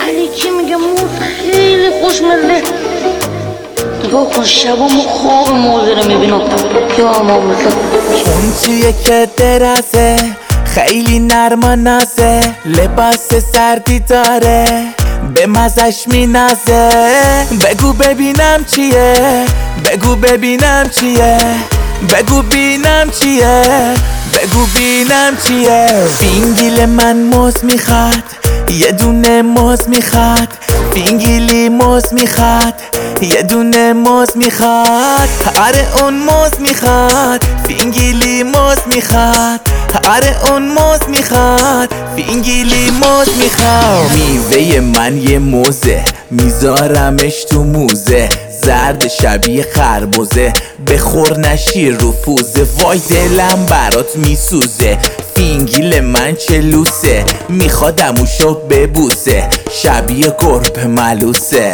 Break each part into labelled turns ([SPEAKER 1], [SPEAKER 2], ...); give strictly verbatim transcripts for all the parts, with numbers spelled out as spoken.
[SPEAKER 1] ولی کی میگه موز خیلی خوشمزه. نگاه کن شبامو خواب موزه رو میبینم. یا موزه
[SPEAKER 2] اون توی که درازه خیلی نرم و نازه، لباس سردی داره به مزش مینازه. بگو ببینم چیه، بگو ببینم چیه، بگو بینم چیه، بگو بینم چیه. فینگیل من موز میخواد، یه دونه موز میخواد. فینگیلی موز میخواد، یه دونه موز میخواد. آره اون موز میخواد، فینگیلی موز میخواد. آره اون موز میخواد، فینگیلی موز میخواد. میوه من یه موزه، میذارمش تو موزه. زرد شبیه خربوزه، بخور نشی رفوزه. وای دلم برات میسوزه، فینگیل من چه لوسه. میخوادموشو ببوسه، شبیه گربه ملوسه.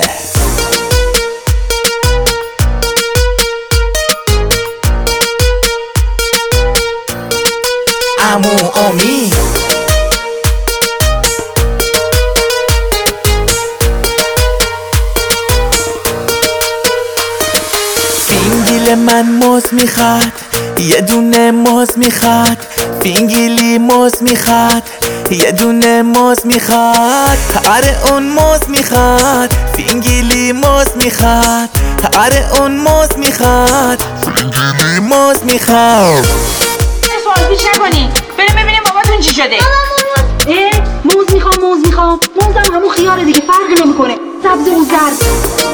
[SPEAKER 2] عمو امید فینگیل من موز میخواد، یه دونه موز میخواد. فینگیلی موز میخواد، یه دونه موز میخواد. آره اون موز میخواد، فینگیلی موز میخواد. آره اون موز میخواد، فینگیلی موز میخواد.
[SPEAKER 3] سوال پیش نکنین، بریم ببینیم باباتون چی شده.
[SPEAKER 4] اه موز میخوام موز میخوام موزم همون خیاره دیگه، فرقی نمیکنه سبز و زرد.